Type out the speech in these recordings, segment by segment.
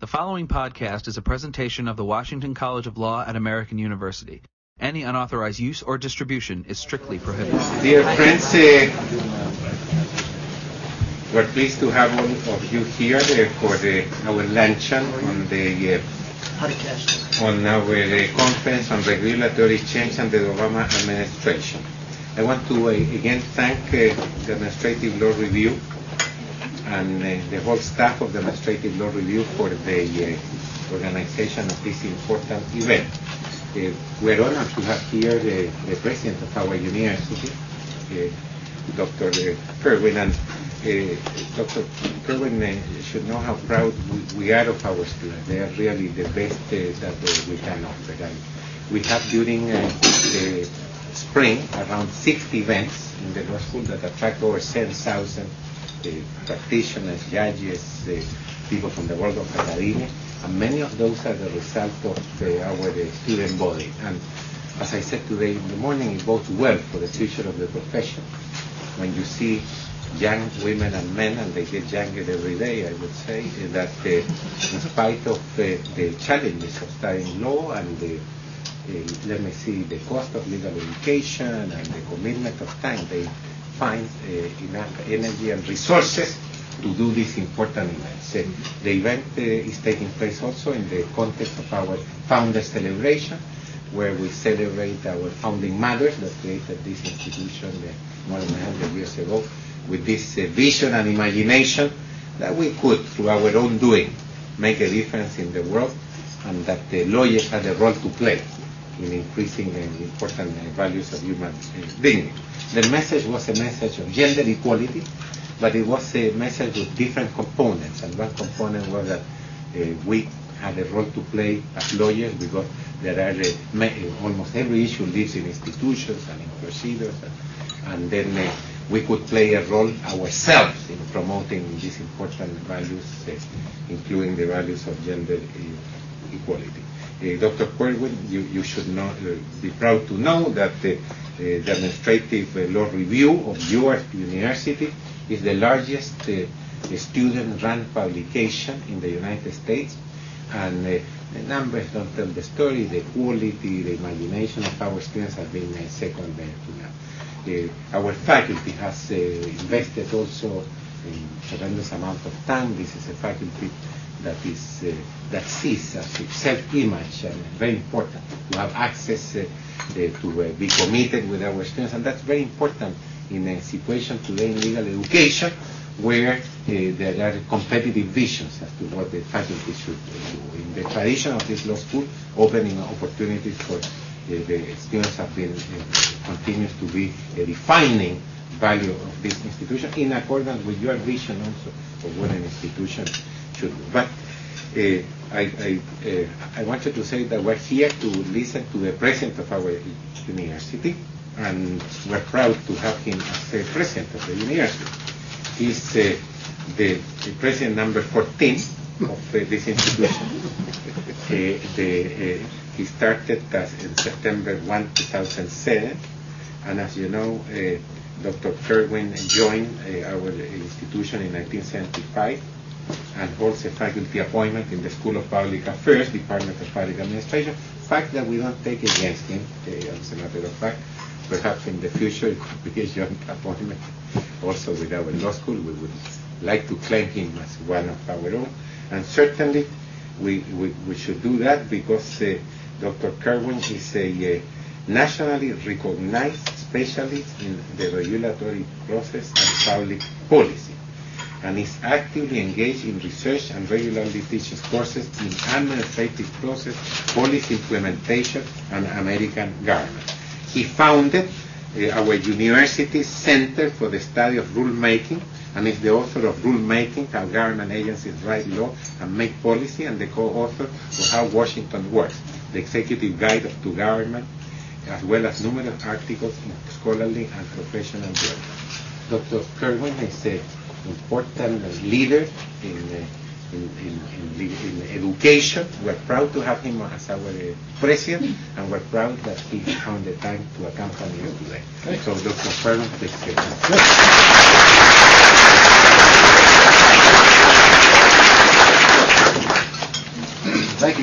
The following podcast is a presentation of the Washington College of Law at American University. Any unauthorized use or distribution is strictly prohibited. Dear friends, we're pleased to have all of you here for our luncheon on our conference on regulatory change and the Obama administration. I want to again thank the Administrative Law Review and the whole staff of the Administrative Law Review for the organization of this important event. We're honored to have here the president of our university, Dr. Kerwin, and Dr. Kerwin should know how proud we are of our students. They are really the best that we can offer. And we have during the spring around 60 events in the law school that attract over 7,000 practitioners, judges, people from the world of academia, and many of those are the result of our student body. And as I said today in the morning, it bodes well for the future of the profession. When you see young women and men, and they get younger every day, I would say, that in spite of the challenges of studying law and the cost of legal education and the commitment of time, they find enough energy and resources to do these important events. The event is taking place also in the context of our Founders Celebration, where we celebrate our founding mothers that created this institution more than 100 years ago, with this vision and imagination that we could, through our own doing, make a difference in the world, and that the lawyers had a role to play in increasing the important values of human dignity. The message was a message of gender equality, but it was a message with different components. And one component was that we had a role to play as lawyers, because there are almost every issue lives in institutions and in procedures, and then we could play a role ourselves in promoting these important values, including the values of gender equality. Dr. Kerwin, you should be proud to know that the Administrative Law Review of your university is the largest student-run publication in the United States, and the numbers don't tell the story. The quality, the imagination of our students have been second to none. Our faculty has invested also in tremendous amount of time. This is a faculty that sees as its self-image, and very important to have access to be committed with our students, and that's very important in a situation today in legal education where there are competitive visions as to what the faculty should do. In the tradition of this law school, opening opportunities for the students have been continues to be a defining value of this institution, in accordance with your vision also of what an institution should do. But I wanted to say that we're here to listen to the president of our university, and we're proud to have him as the president of the university. He's the president number 14 of this institution. He started in September 1, 2007, and as you know, Dr. Kerwin joined our institution in 1975 and holds a faculty appointment in the School of Public Affairs, Department of Public Administration, fact that we don't take against him, as a matter of fact. Perhaps in the future it could be a joint appointment also with our law school. We would like to claim him as one of our own, and certainly we should do that, because Dr. Kerwin is a nationally recognized specialist in the regulatory process and public policy, and is actively engaged in research and regularly teaches courses in administrative process, policy implementation, and American government. He founded our university's Center for the Study of Rulemaking, and is the author of Rulemaking, How Government Agencies Write Law and Make Policy, and the co-author of How Washington Works, the Executive Guide to Government, as well as numerous articles in scholarly and professional journals. Dr. Kerwin is an important leader in education. We're proud to have him as our president, and we're proud that he found the time to accompany us today. So, Dr. Kerwin, please.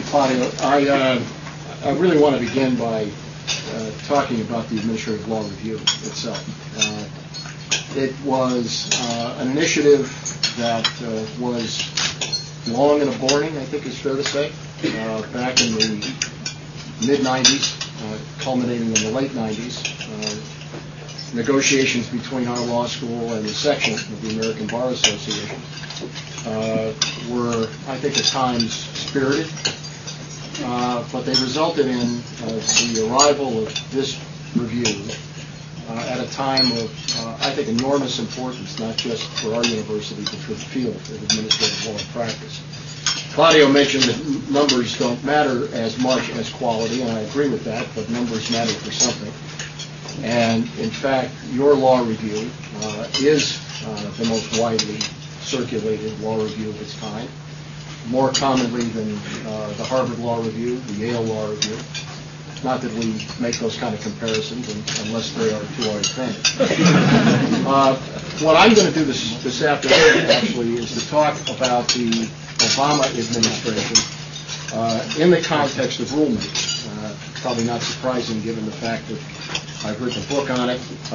Claudio. I really want to begin by talking about the Administrative Law Review itself. It was an initiative that was long in a boarding, I think it's fair to say, back in the mid-'90s, culminating in the late '90s. Negotiations between our law school and the section of the American Bar Association were, I think, at times spirited, but they resulted in the arrival of this review at a time of, I think, enormous importance, not just for our university, but for the field of administrative law and practice. Claudio mentioned that numbers don't matter as much as quality, and I agree with that, but numbers matter for something. And, in fact, your law review is the most widely circulated law review of its kind, more commonly than the Harvard Law Review, the Yale Law Review. Not that we make those kind of comparisons unless they are to our advantage. What I'm going to do this afternoon, actually, is to talk about the Obama administration in the context of rulemaking. Probably not surprising given the fact that I've written a book on it.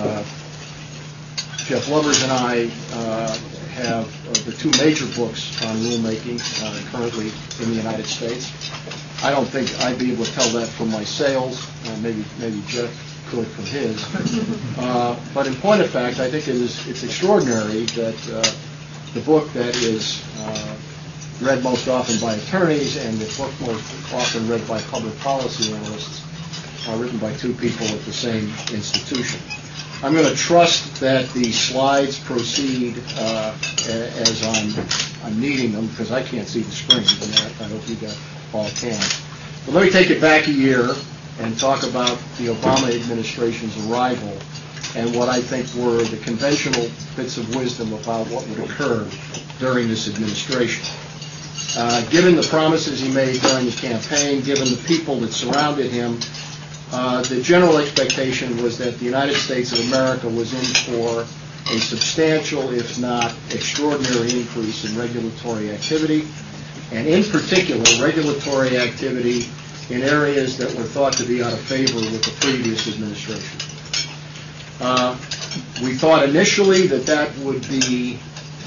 Jeff Lovers and I have the two major books on rulemaking currently in the United States. I don't think I'd be able to tell that from my sales. Maybe Jeff could from his. But in point of fact, I think it's extraordinary that the book that is read most often by attorneys and the book most often read by public policy analysts are written by two people at the same institution. I'm going to trust that the slides proceed as I'm needing them, because I can't see the screen, and I hope you all can. But let me take it back a year and talk about the Obama administration's arrival and what I think were the conventional bits of wisdom about what would occur during this administration. Given the promises he made during the campaign, given the people that surrounded him, the general expectation was that the United States of America was in for a substantial, if not extraordinary, increase in regulatory activity, and in particular, regulatory activity in areas that were thought to be out of favor with the previous administration. We thought initially that would be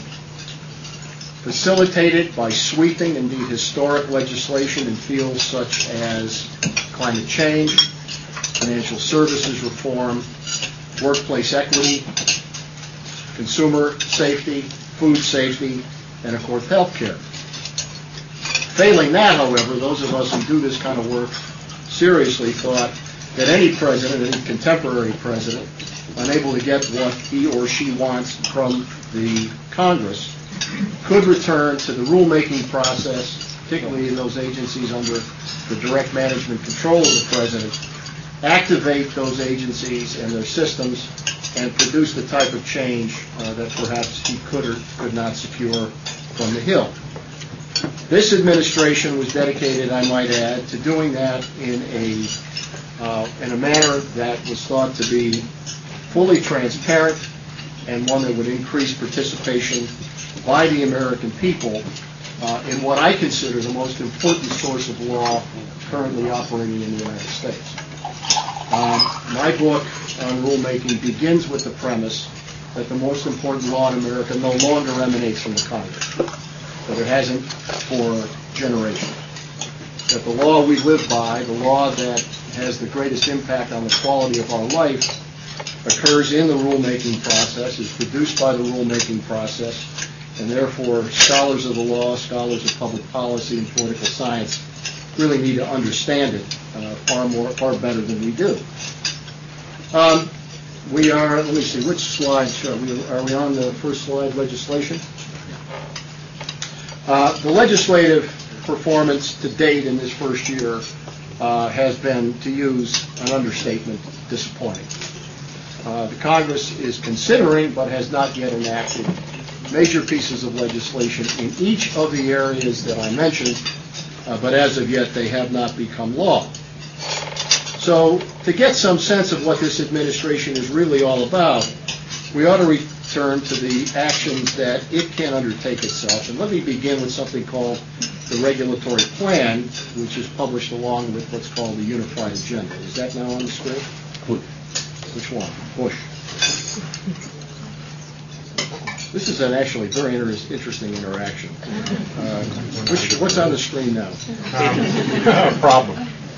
facilitated by sweeping, indeed historic legislation in fields such as climate change, financial services reform, workplace equity, consumer safety, food safety, and, of course, health care. Failing that, however, those of us who do this kind of work seriously thought that any president, any contemporary president, unable to get what he or she wants from the Congress, could return to the rulemaking process, particularly in those agencies under the direct management control of the president, activate those agencies and their systems, and produce the type of change that perhaps he could or could not secure from the Hill. This administration was dedicated, I might add, to doing that in a manner that was thought to be fully transparent and one that would increase participation by the American people in what I consider the most important source of law currently operating in the United States. My book on rulemaking begins with the premise that the most important law in America no longer emanates from the Congress, that it hasn't for generations, that the law we live by, the law that has the greatest impact on the quality of our life, occurs in the rulemaking process, is produced by the rulemaking process, and therefore scholars of the law, scholars of public policy and political science really need to understand it far better than we do. We are, let me see, which slide are we on the first slide, legislation? The legislative performance to date in this first year has been, to use an understatement, disappointing. The Congress is considering, but has not yet enacted, major pieces of legislation in each of the areas that I mentioned, but as of yet they have not become law. So to get some sense of what this administration is really all about, we ought to return to the actions that it can undertake itself. And let me begin with something called the regulatory plan, which is published along with what's called the Unified Agenda. Is that now on the screen? Good. Which one? Bush. This is an actually very interesting interaction. What's on the screen now? Problem.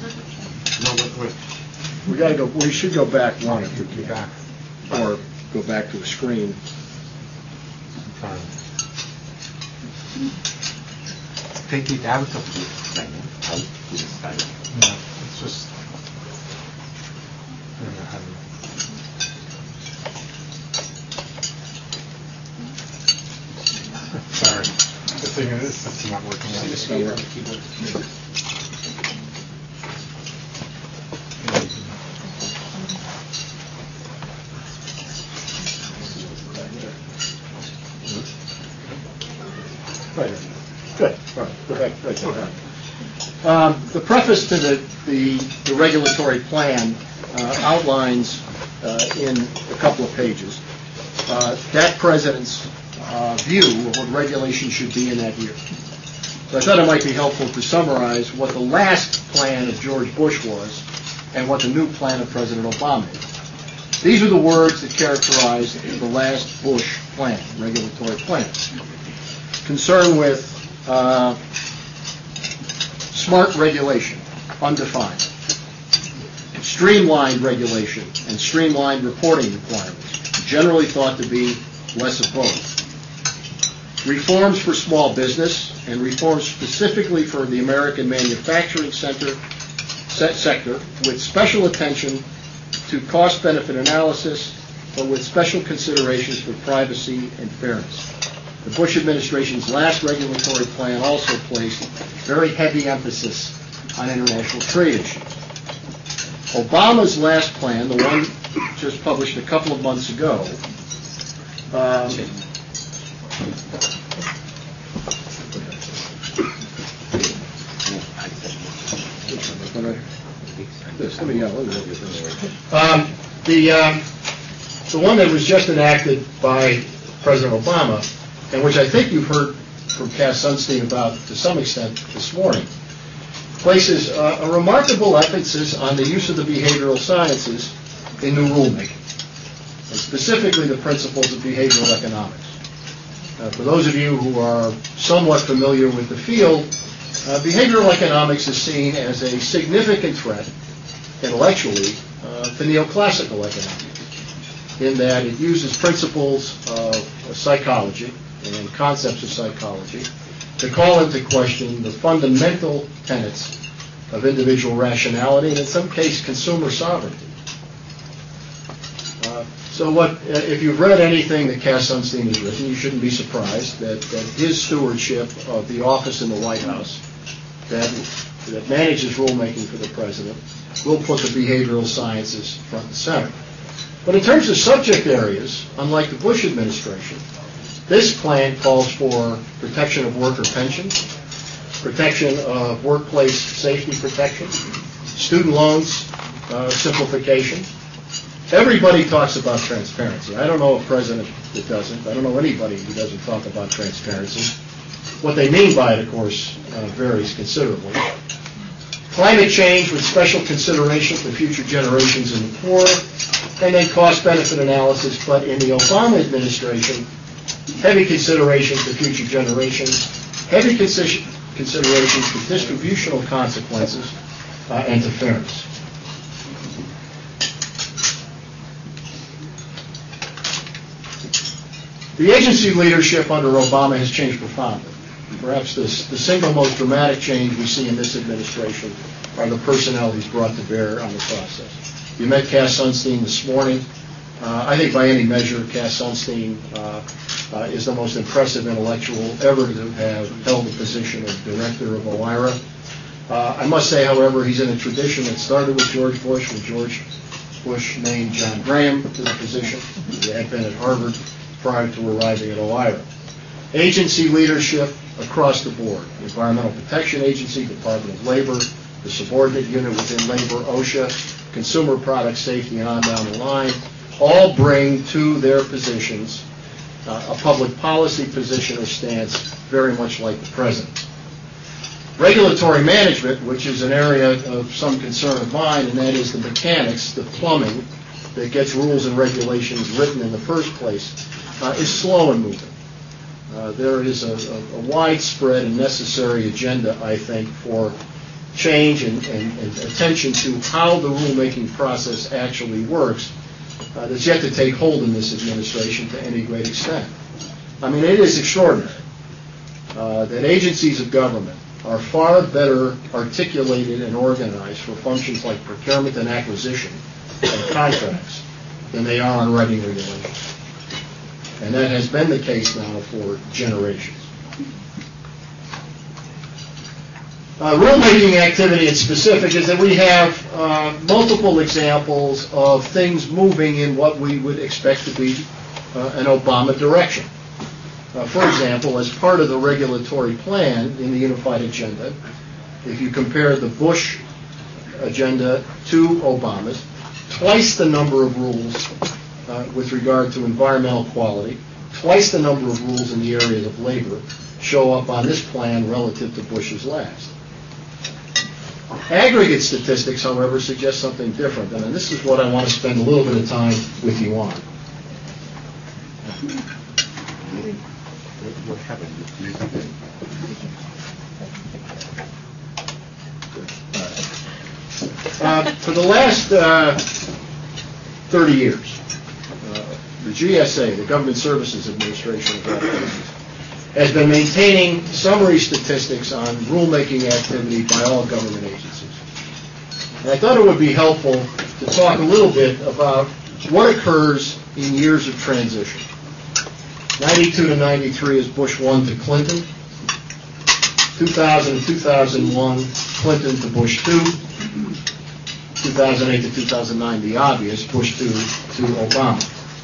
We got to go. We should go back one if we can, or go back to the screen. Take it out of the screen. Out to the side. No, it's just. I don't know how to. Sorry. The thing is, it's not working. It's not working. Right. Good. All right. Go back. Right. The preface to the regulatory plan outlines in a couple of pages that president's view of what regulation should be in that year. So I thought it might be helpful to summarize what the last plan of George Bush was and what the new plan of President Obama is. These are the words that characterized the last Bush plan, regulatory plan. Concern with smart regulation, undefined, streamlined regulation, and streamlined reporting requirements, generally thought to be less of both. Reforms for small business and reforms specifically for the American manufacturing sector with special attention to cost-benefit analysis, but with special considerations for privacy and fairness. The Bush administration's last regulatory plan also placed very heavy emphasis on international trade issues. Obama's last plan, the one just published a couple of months ago, the one that was just enacted by President Obama, and which I think you've heard from Cass Sunstein about to some extent this morning, places a remarkable emphasis on the use of the behavioral sciences in new rulemaking, and specifically the principles of behavioral economics. For those of you who are somewhat familiar with the field, behavioral economics is seen as a significant threat, intellectually, to neoclassical economics, in that it uses principles of psychology and concepts of psychology to call into question the fundamental tenets of individual rationality and, in some case, consumer sovereignty. If you've read anything that Cass Sunstein has written, you shouldn't be surprised that his stewardship of the office in the White House that manages rulemaking for the president will put the behavioral sciences front and center. But in terms of subject areas, unlike the Bush administration, this plan calls for protection of worker pensions, protection of workplace safety protection, student loans simplification. Everybody talks about transparency. I don't know a president that doesn't. I don't know anybody who doesn't talk about transparency. What they mean by it, of course, varies considerably. Climate change with special consideration for future generations and the poor, and then cost-benefit analysis, but in the Obama administration, heavy consideration for future generations, heavy consideration for distributional consequences, and to fairness. The agency leadership under Obama has changed profoundly. Perhaps the single most dramatic change we see in this administration are the personnel he's brought to bear on the process. You met Cass Sunstein this morning. I think by any measure, Cass Sunstein is the most impressive intellectual ever to have held the position of director of OIRA. I must say, however, he's in a tradition that started with George Bush, when George Bush named John Graham to the position. He had been at Harvard prior to arriving at OIRA. Agency leadership across the board. The Environmental Protection Agency, Department of Labor, the subordinate unit within labor, OSHA, Consumer Product Safety, and on down the line, all bring to their positions a public policy position or stance very much like the president. Regulatory management, which is an area of some concern of mine, and that is the mechanics, the plumbing that gets rules and regulations written in the first place, is slow in moving. There is a widespread and necessary agenda, I think, for change and attention to how the rulemaking process actually works that's yet to take hold in this administration to any great extent. I mean, it is extraordinary that agencies of government are far better articulated and organized for functions like procurement and acquisition and contracts than they are on writing regulations. And that has been the case now for generations. Rulemaking activity in specific is that we have multiple examples of things moving in what we would expect to be an Obama direction. For example, as part of the regulatory plan in the Unified Agenda, if you compare the Bush agenda to Obama's, twice the number of rules with regard to environmental quality, twice the number of rules in the area of labor show up on this plan relative to Bush's last. Aggregate statistics, however, suggest something different, and this is what I want to spend a little bit of time with you on. What happened? For the last 30 years, the GSA, the Government Services Administration of all places, has been maintaining summary statistics on rulemaking activity by all government agencies. And I thought it would be helpful to talk a little bit about what occurs in years of transition. 92 to 93 is Bush 1 to Clinton. 2000 to 2001, Clinton to Bush 2. 2008 to 2009, the obvious, Bush 2 to Obama.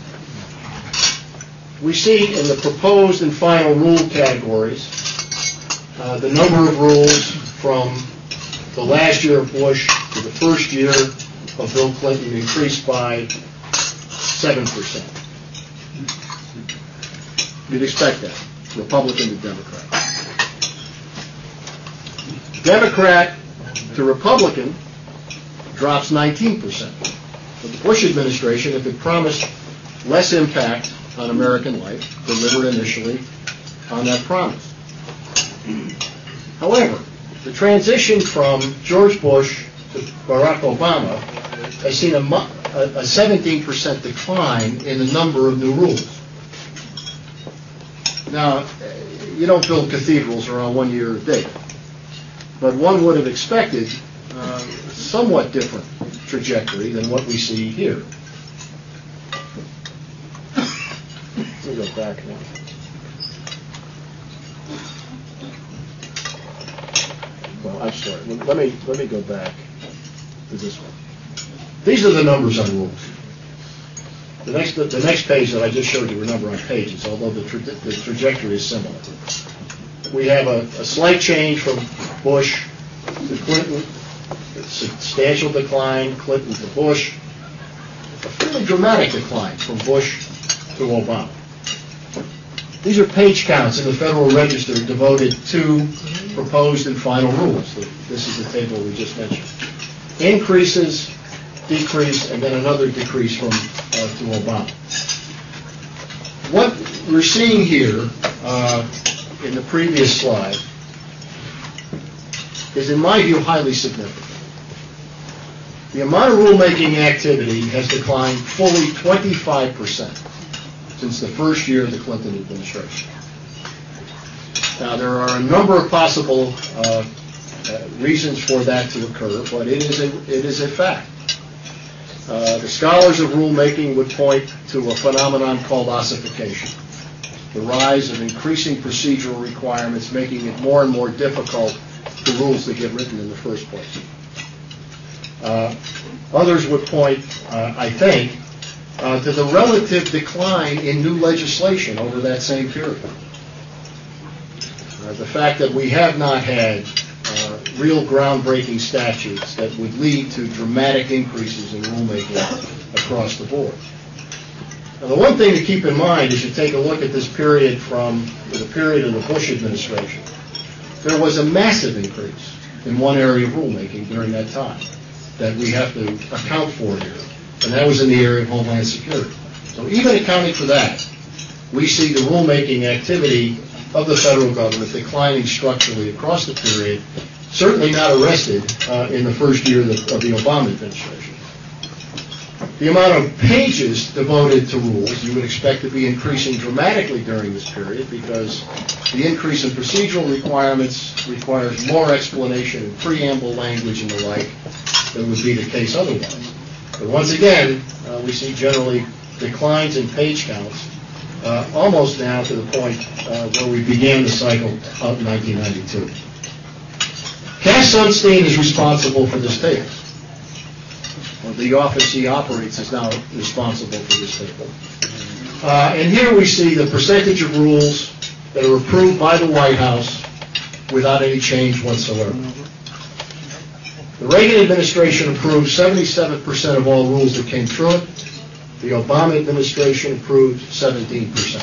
We see in the proposed and final rule categories the number of rules from the last year of Bush to the first year of Bill Clinton increased by 7%. You'd expect that, Republican to Democrat. Democrat to Republican drops 19%. But the Bush administration, if it promised less impact on American life, delivered initially on that promise. However, the transition from George Bush to Barack Obama has seen a 17% decline in the number of new rules. Now, you don't build cathedrals around 1 year of date, but one would have expected somewhat different trajectory than what we see here. Let me go back now. Well, I'm sorry. Let me go back to this one. These are the numbers on rules. The next page that I just showed you were number on pages, although the trajectory is similar. We have a slight change from Bush to Clinton, a substantial decline, Clinton to Bush, a fairly dramatic decline from Bush to Obama. These are page counts in the Federal Register devoted to proposed and final rules. This is the table we just mentioned. Increases, decrease, and then another decrease from to Obama. What we're seeing here in the previous slide is, in my view, highly significant. The amount of rulemaking activity has declined fully 25% since the first year of the Clinton administration. Now, there are a number of possible reasons for that to occur, but it is a fact. The scholars of rulemaking would point to a phenomenon called ossification, the rise of increasing procedural requirements, making it more and more difficult for rules to get written in the first place. Others would point, I think, to the relative decline in new legislation over that same period. The fact that we have not had real groundbreaking statutes that would lead to dramatic increases in rulemaking across the board. Now, the one thing to keep in mind as you take a look at this period from the period of the Bush administration there was a massive increase in one area of rulemaking during that time that we have to account for here, and that was in the area of Homeland Security. So even accounting for that, we see the rulemaking activity of the federal government declining structurally across the period, certainly not arrested in the first year of the Obama administration. The amount of pages devoted to rules you would expect to be increasing dramatically during this period because the increase in procedural requirements requires more explanation and preamble language and the like than would be the case otherwise. But once again, we see generally declines in page counts, almost now to the point where we began the cycle of 1992. Cass Sunstein is responsible for this table. The office he operates is now responsible for this table. And here we see the percentage of rules that are approved by the White House without any change whatsoever. The Reagan administration approved 77% of all rules that came through it. The Obama administration approved 17%.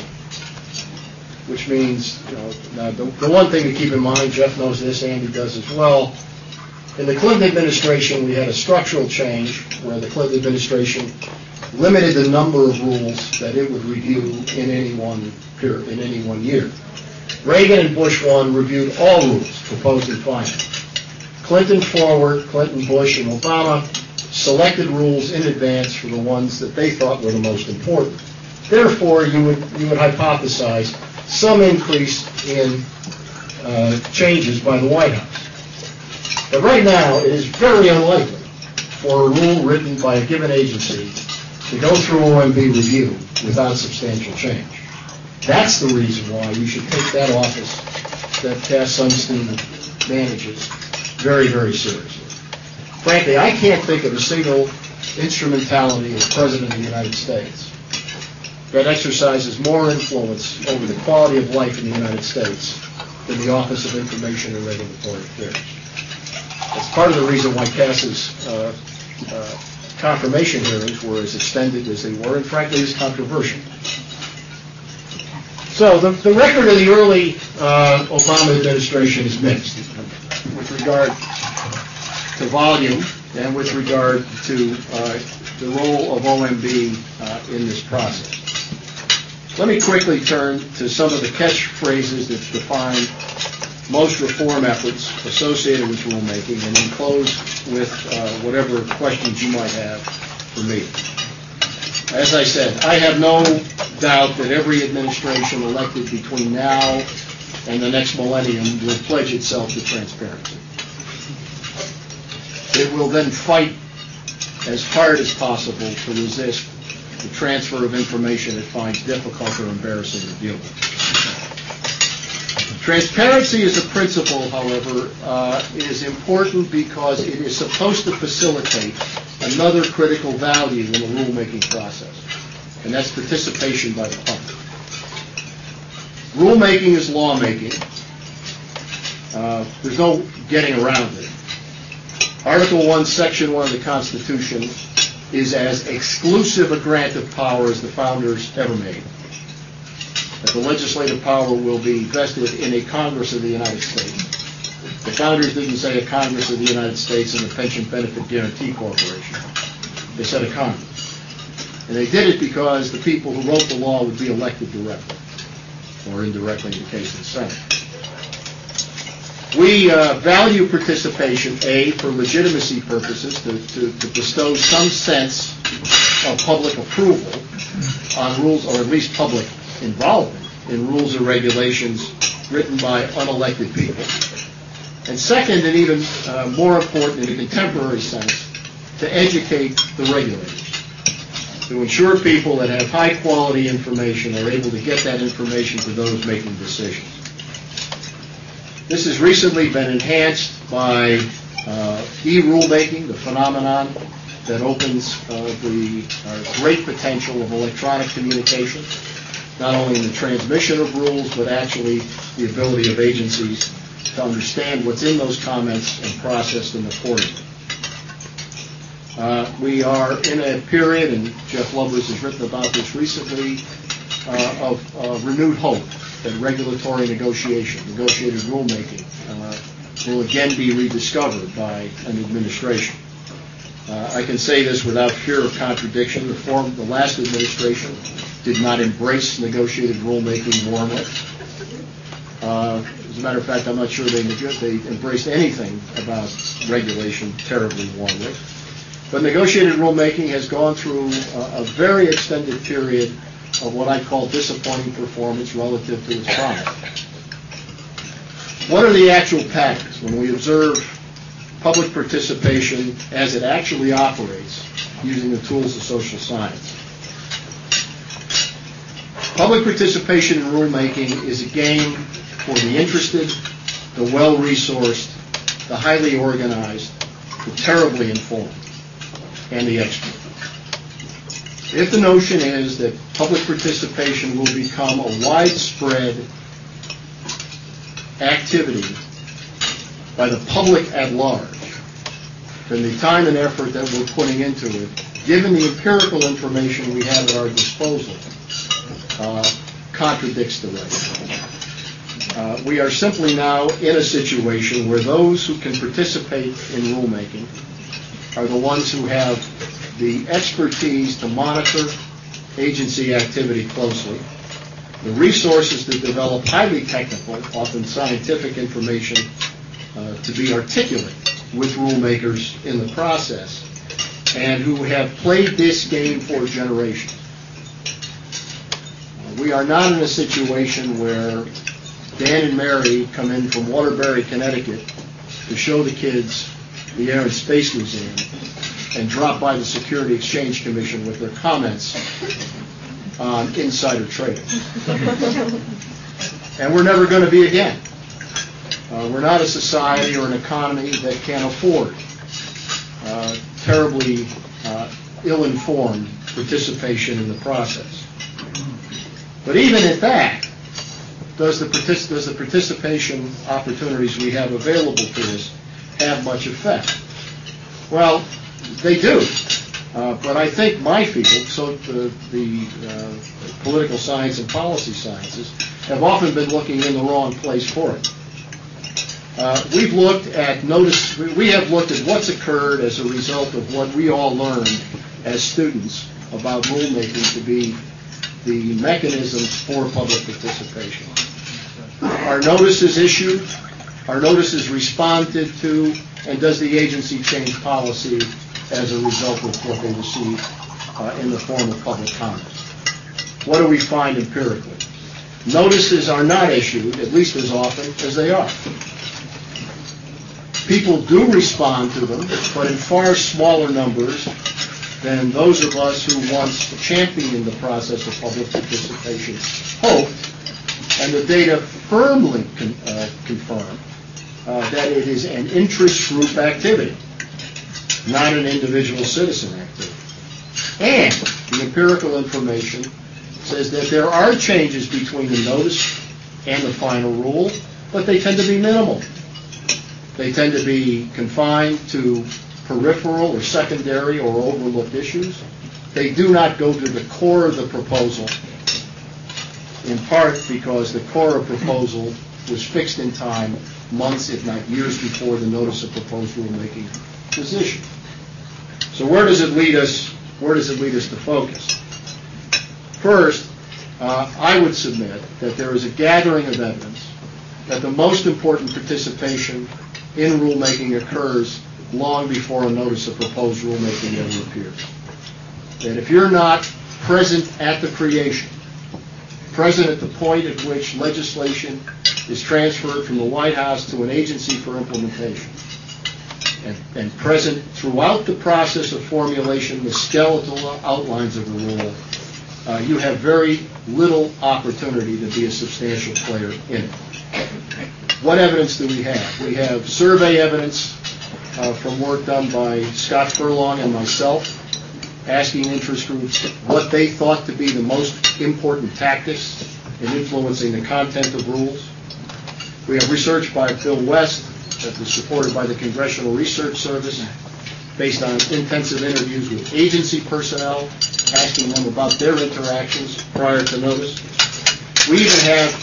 Which means, now the one thing to keep in mind, Jeff knows this, Andy does as well, in the Clinton administration, we had a structural change where the Clinton administration limited the number of rules that it would review in any one period, in any 1 year. Reagan and Bush 1 reviewed all rules proposed and final. Clinton forward, Clinton, Bush, and Obama selected rules in advance for the ones that they thought were the most important. Therefore, you would hypothesize some increase in changes by the White House. But right now, it is very unlikely for a rule written by a given agency to go through OMB review without substantial change. That's the reason why you should take that office that Cass Sunstein manages very, very seriously. Frankly, I can't think of a single instrumentality as President of the United States that exercises more influence over the quality of life in the United States than the Office of Information and Regulatory Affairs. That's part of the reason why Cass's confirmation hearings were as extended as they were, and frankly, as controversial. So the record of the early Obama administration is mixed with regard to volume and with regard to the role of OMB in this process. Let me quickly turn to some of the catchphrases that define most reform efforts associated with rulemaking, and then close with whatever questions you might have for me. As I said, I have no doubt that every administration elected between now and the next millennium will pledge itself to transparency. It will then fight as hard as possible to resist the transfer of information it finds difficult or embarrassing to deal with. Transparency as a principle, however, is important because it is supposed to facilitate another critical value in the rulemaking process, and that's participation by the public. Rulemaking is lawmaking. There's no getting around it. Article 1, Section 1 of the Constitution is as exclusive a grant of power as the founders ever made. That the legislative power will be vested in a Congress of the United States. The founders didn't say a Congress of the United States and the Pension Benefit Guarantee Corporation. They said a Congress. And they did it because the people who wrote the law would be elected directly, or indirectly in the case of the Senate. We value participation, A, for legitimacy purposes, to bestow some sense of public approval on rules, or at least public involvement in rules or regulations written by unelected people. And second, and even more important in a contemporary sense, to educate the regulators, to ensure people that have high-quality information are able to get that information to those making decisions. This has recently been enhanced by e-rulemaking, the phenomenon that opens the great potential of electronic communication, not only in the transmission of rules, but actually the ability of agencies to understand what's in those comments and process them accordingly. We are in a period, and Jeff Lubbers has written about this recently, of renewed hope that regulatory negotiated rulemaking, will again be rediscovered by an administration. I can say this without fear of contradiction. The last administration did not embrace negotiated rulemaking warmly. As a matter of fact, I'm not sure they embraced anything about regulation terribly warmly. But negotiated rulemaking has gone through a very extended period of what I call disappointing performance relative to its promise. What are the actual patterns when we observe public participation as it actually operates using the tools of social science? Public participation in rulemaking is a game for the interested, the well-resourced, the highly organized, the terribly informed, and the expert. If the notion is that public participation will become a widespread activity by the public at large, then the time and effort that we're putting into it, given the empirical information we have at our disposal, contradicts the record. We are simply now in a situation where those who can participate in rulemaking are the ones who have the expertise to monitor agency activity closely, the resources to develop highly technical, often scientific information to be articulate with rulemakers in the process, and who have played this game for generations. We are not in a situation where Dan and Mary come in from Waterbury, Connecticut to show the kids the Air and Space Museum and drop by the Security Exchange Commission with their comments on insider trading. And we're never going to be again. We're not a society or an economy that can afford terribly ill-informed participation in the process. But even at that, does the participation opportunities we have available to us have much effect? Well, they do. But I think my field, so the political science and policy sciences, have often been looking in the wrong place for it. We have looked at what's occurred as a result of what we all learned as students about rulemaking to be the mechanisms for public participation. Are notices issued? Are notices responded to? And does the agency change policy as a result of what they receive in the form of public comment? What do we find empirically? Notices are not issued, at least as often as they are. People do respond to them, but in far smaller numbers than those of us who once championed the process of public participation hoped, and the data firmly confirm that it is an interest group activity, not an individual citizen activity. And the empirical information says that there are changes between the notice and the final rule, but they tend to be minimal. They tend to be confined to peripheral or secondary or overlooked issues. They do not go to the core of the proposal, in part because the core of proposal was fixed in time months, if not years, before the notice of proposed rulemaking was issued. So where does it lead us? Where does it lead us to focus? First, I would submit that there is a gathering of evidence that the most important participation in rulemaking occurs long before a notice of proposed rulemaking ever appears. That if you're not present at the creation, present at the point at which legislation is transferred from the White House to an agency for implementation, and present throughout the process of formulation, the skeletal outlines of the rule, you have very little opportunity to be a substantial player in it. What evidence do we have? We have survey evidence from work done by Scott Furlong and myself, asking interest groups what they thought to be the most important tactics in influencing the content of rules. We have research by Bill West that was supported by the Congressional Research Service based on intensive interviews with agency personnel, asking them about their interactions prior to notice. We even have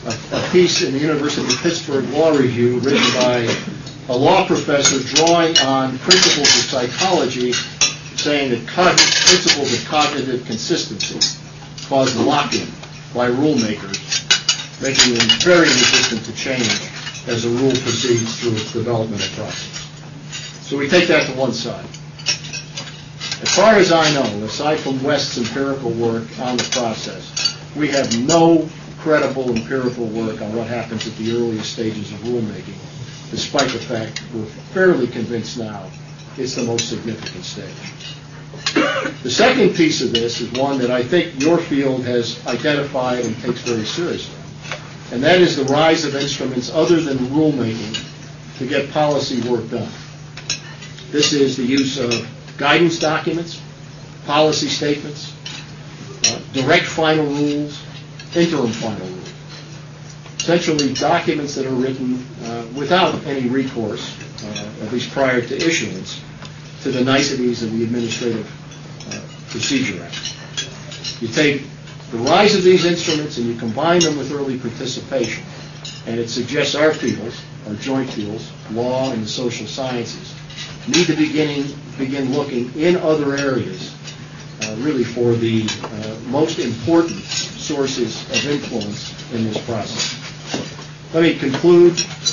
a piece in the University of Pittsburgh Law Review written by a law professor drawing on principles of psychology, saying that principles of cognitive consistency cause lock-in by rule makers, making them very resistant to change as a rule proceeds through its developmental process. So we take that to one side. As far as I know, aside from West's empirical work on the process, we have no credible empirical work on what happens at the earliest stages of rulemaking, despite the fact we're fairly convinced now it's the most significant stage. The second piece of this is one that I think your field has identified and takes very seriously, and that is the rise of instruments other than rulemaking to get policy work done. This is the use of guidance documents, policy statements, direct final rules, interim final rules. Essentially documents that are written without any recourse, at least prior to issuance, to the niceties of the Administrative Procedure Act. You take the rise of these instruments and you combine them with early participation, and it suggests our fields, our joint fields, law and the social sciences, need to begin looking in other areas, really for the most important sources of influence in this process. Let me conclude.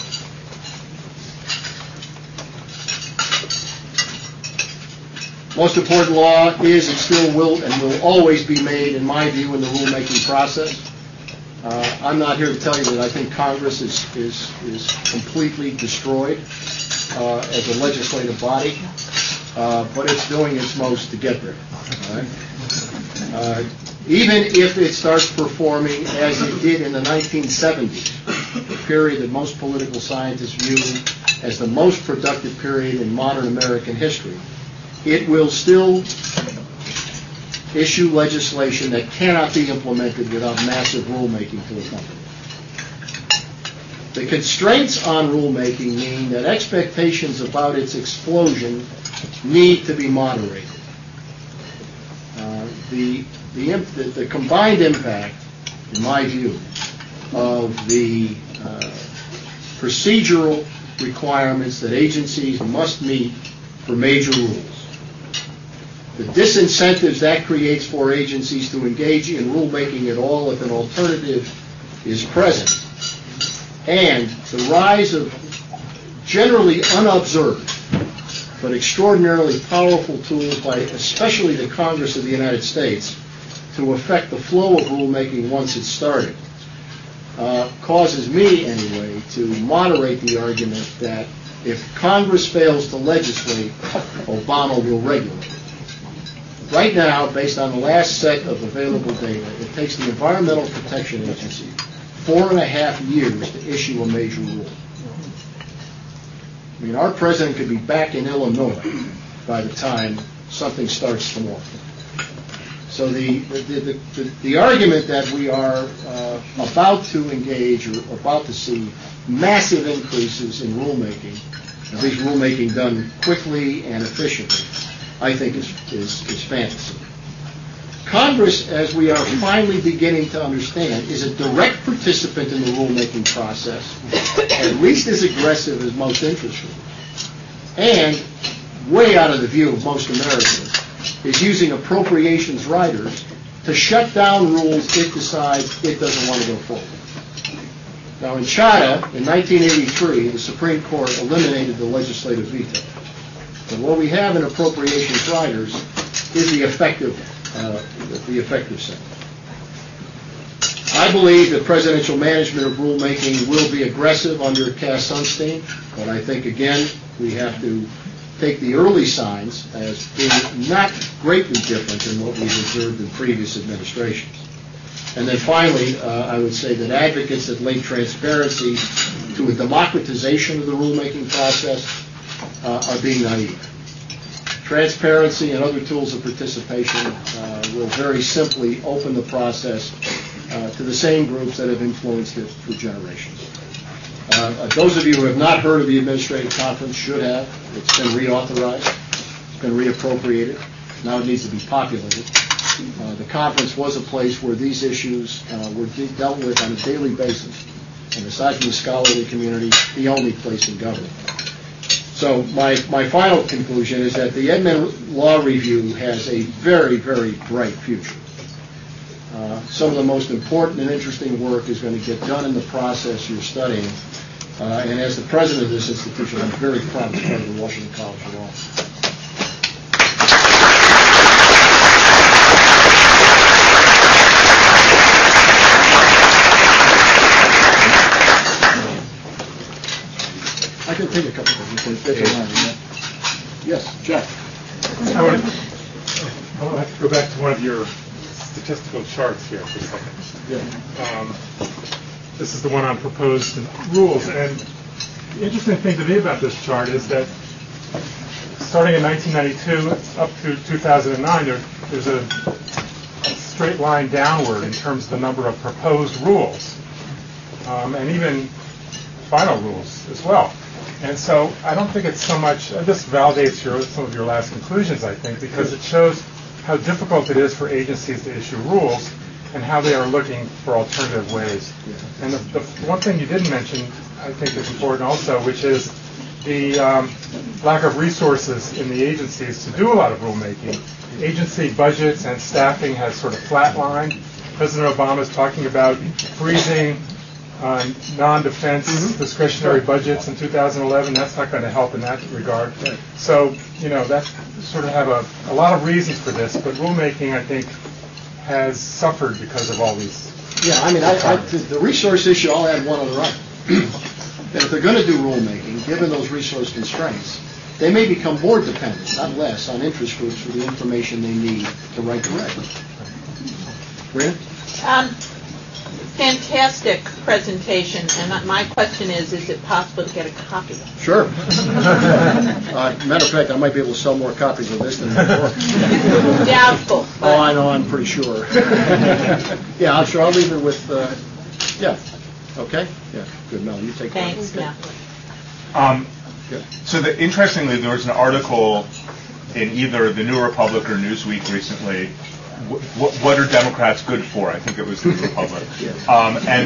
Most important law is and still will and will always be made, in my view, in the rulemaking process. I'm not here to tell you that I think Congress is completely destroyed as a legislative body, but it's doing its most to get there. All right? Even if it starts performing as it did in the 1970s, the period that most political scientists view as the most productive period in modern American history, it will still issue legislation that cannot be implemented without massive rulemaking to accompany it. The constraints on rulemaking mean that expectations about its explosion need to be moderated. The combined impact, in my view, of the procedural requirements that agencies must meet for major rules, the disincentives that creates for agencies to engage in rulemaking at all if an alternative is present, and the rise of generally unobserved but extraordinarily powerful tools by especially the Congress of the United States to affect the flow of rulemaking once it's started, causes me, anyway, to moderate the argument that if Congress fails to legislate, Obama will regulate. Right now, based on the last set of available data, it takes the Environmental Protection Agency 4.5 years to issue a major rule. I mean, our president could be back in Illinois by the time something starts tomorrow. So the argument that we are about to engage or about to see massive increases in rulemaking, at least rulemaking done quickly and efficiently, I think is fantasy. Congress, as we are finally beginning to understand, is a direct participant in the rulemaking process, at least as aggressive as most interest groups, and way out of the view of most Americans, is using appropriations riders to shut down rules it decides it doesn't want to go forward. Now, in Chadha, in 1983, the Supreme Court eliminated the legislative veto. But what we have in appropriations riders is the effective set. I believe that presidential management of rulemaking will be aggressive under Cass Sunstein, but I think, again, we have to take the early signs as being not greatly different than what we've observed in previous administrations. And then finally, I would say that advocates that link transparency to a democratization of the rulemaking process are being naive. Transparency and other tools of participation will very simply open the process to the same groups that have influenced it for generations. Those of you who have not heard of the Administrative Conference should have. It's been reauthorized. It's been reappropriated. Now it needs to be populated. The conference was a place where these issues were dealt with on a daily basis, and aside from the scholarly community, the only place in government. So my final conclusion is that the Edmen Law Review has a very, very bright future. Some of the most important and interesting work is going to get done in the process you're studying. And as the president of this institution, I'm very proud to be part of the Washington College of Law. I can take a couple of them. Yes, Jeff. I want to go back to one of your statistical charts here for a second. Yeah. This is the one on proposed rules. And the interesting thing to me about this chart is that starting in 1992 up through 2009, there's a straight line downward in terms of the number of proposed rules, and even final rules as well. And so I don't think it's so much, this validates some of your last conclusions, I think, because it shows how difficult it is for agencies to issue rules and how they are looking for alternative ways. And the one thing you didn't mention, I think is important also, which is the lack of resources in the agencies to do a lot of rulemaking. Agency budgets and staffing has sort of flatlined. President Obama is talking about freezing non-defense discretionary budgets in 2011. That's not going to help in that regard. So, that sort of have a lot of reasons for this, but rulemaking, I think, has suffered because of all these. Yeah, I mean, the resource issue, I'll add one other item. That if they're going to do rulemaking, given those resource constraints, they may become more dependent, not less, on interest groups for the information they need to write correctly. Rita? Fantastic presentation, and my question is it possible to get a copy? Sure. Matter of fact, I might be able to sell more copies of this than before. Doubtful. Oh, I know, I'm pretty sure. Yeah, I'm sure. I'll leave it with, yeah. Okay? Yeah, good. Mel, you take that. Thanks, Mel. So interestingly, there was an article in either the New Republic or Newsweek recently. What are Democrats good for? I think it was the New Republic, and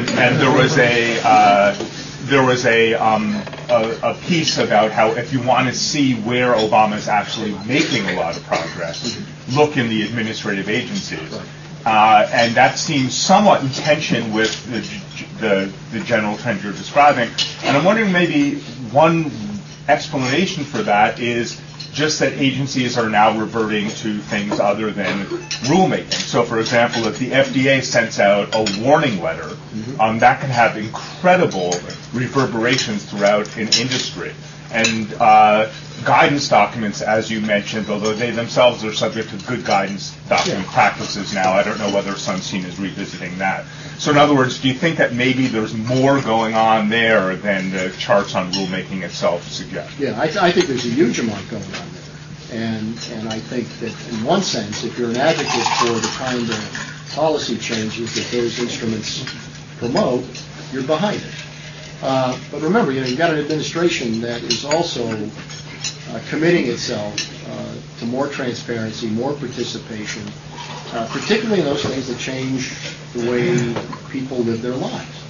there was a piece about how if you want to see where Obama is actually making a lot of progress, look in the administrative agencies, and that seems somewhat in tension with the general trend you're describing. And I'm wondering maybe one explanation for that is just that agencies are now reverting to things other than rulemaking. So, for example, if the FDA sends out a warning letter, that can have incredible reverberations throughout an industry. And guidance documents, as you mentioned, although they themselves are subject to good guidance document practices now, I don't know whether Sunstein is revisiting that. So, in other words, do you think that maybe there's more going on there than the charts on rulemaking itself suggest? Yeah, I think there's a huge amount going on there. And I think that in one sense, if you're an advocate for the kind of policy changes that those instruments promote, you're behind it. But remember, you've got an administration that is also committing itself to more transparency, more participation, particularly in those things that change the way people live their lives.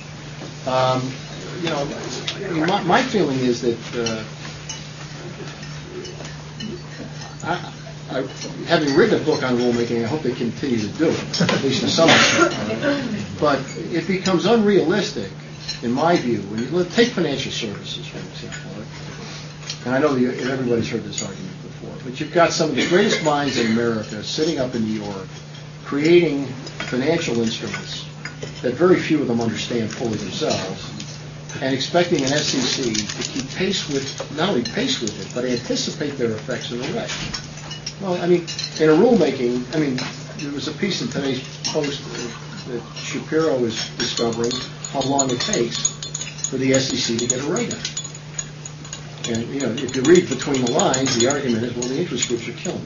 My feeling is that having written a book on rulemaking, I hope they continue to do it, at least to some extent. But it becomes unrealistic, in my view, when you take financial services, for example. And I know everybody's heard this argument before, but you've got some of the greatest minds in America sitting up in New York, creating financial instruments that very few of them understand fully themselves, and expecting an SEC to keep pace with, not only pace with it, but anticipate their effects in the reg. Well, I mean, in a rulemaking, there was a piece in today's Post that Shapiro is discovering how long it takes for the SEC to get a rate on. And, if you read between the lines, the argument is, well, the interest groups are killing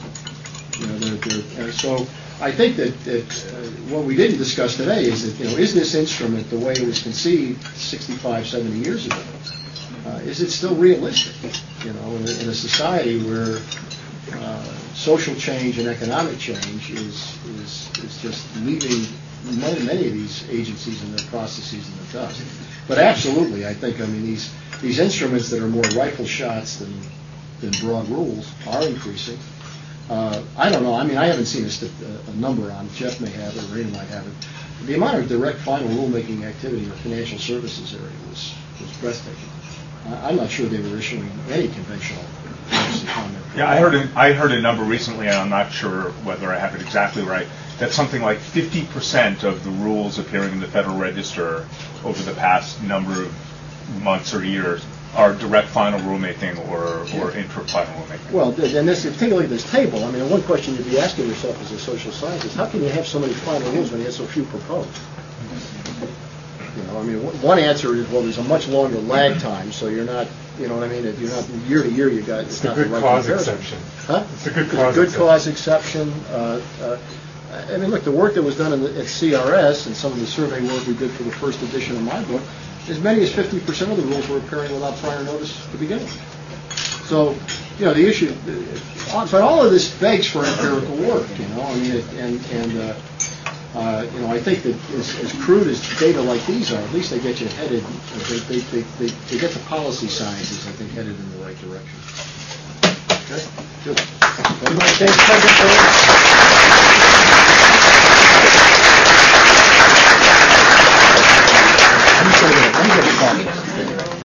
them. So I think that what we didn't discuss today is that, is this instrument, the way it was conceived 65, 70 years ago, is it still realistic? In a society where social change and economic change is just leaving many of these agencies and their processes in the dust. But absolutely, I think, these instruments that are more rifle shots than broad rules are increasing. I don't know. I haven't seen a number on it. Jeff may have it, or Rena might have it. The amount of direct final rulemaking activity in the financial services area was breathtaking. I'm not sure they were issuing any conventional comment. Yeah, I heard a number recently, and I'm not sure whether I have it exactly right, that something like 50% of the rules appearing in the Federal Register over the past number of months or years are direct final rulemaking or intra-final rulemaking. Well, and this, if you take a look at this table, one question you'd be asking yourself as a social scientist, how can you have so many final rules when you have so few proposed? One answer is, well, there's a much longer lag time, so you're not, you're not year to year. It's not the right comparison. Huh? It's a good cause exception. Look, the work that was done at CRS and some of the survey work we did for the first edition of my book, as many as 50% of the rules were appearing without prior notice to begin with. So, the issue, but all of this begs for empirical work. I think that as crude as data like these are, at least they get you headed. They get the policy sciences, I think, headed in the right direction. Okay, good.